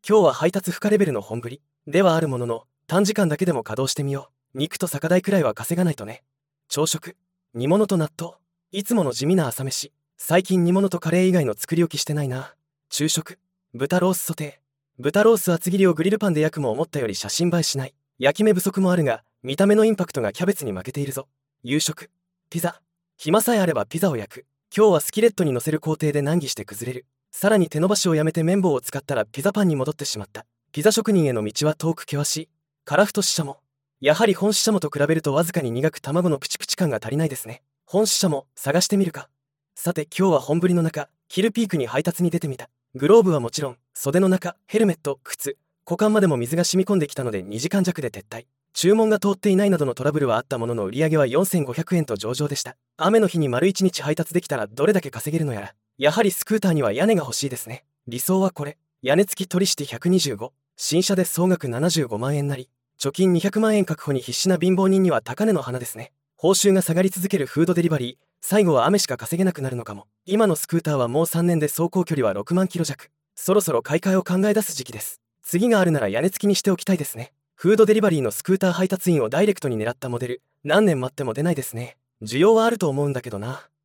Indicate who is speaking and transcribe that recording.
Speaker 1: 今日は配達不可レベルの本振りではあるものの、短時間だけでも稼働してみよう。肉と酒代くらいは稼がないとね。朝食、煮物と納豆。いつもの地味な朝飯。最近煮物とカレー以外の作り置きしてないな。昼食、豚ロースソテー。豚ロース厚切りをグリルパンで焼くも思ったより写真映えしない。焼き目不足もあるが、見た目のインパクトがキャベツに負けているぞ。夕食、ピザ。暇さえあればピザを焼く。今日はスキレットに乗せる工程で難儀して崩れる。さらに手伸ばしをやめて綿棒を使ったらピザパンに戻ってしまった。ピザ職人への道は遠く険しい。カラフトシシャモ。やはり本シシャモと比べるとわずかに苦く卵のプチプチ感が足りないですね。本シシャモ探してみるか。さて今日は本降りの中、キルピークに配達に出てみた。グローブはもちろん、袖の中、ヘルメット、靴、股間までも水が染み込んできたので2時間弱で撤退。注文が通っていないなどのトラブルはあったものの売り上げは4500円と上々でした。雨の日に丸1日配達できたらどれだけ稼げるのやら。やはりスクーターには屋根が欲しいですね。理想はこれ。屋根付き取りして125。新車で総額75万円なり。貯金200万円確保に必死な貧乏人には高値の花ですね。報酬が下がり続けるフードデリバリー。最後は雨しか稼げなくなるのかも。今のスクーターはもう3年で走行距離は6万キロ弱。そろそろ買い替えを考え出す時期です。次があるなら屋根付きにしておきたいですね。フードデリバリーのスクーター配達員をダイレクトに狙ったモデル。何年待っても出ないですね。需要はあると思うんだけどな。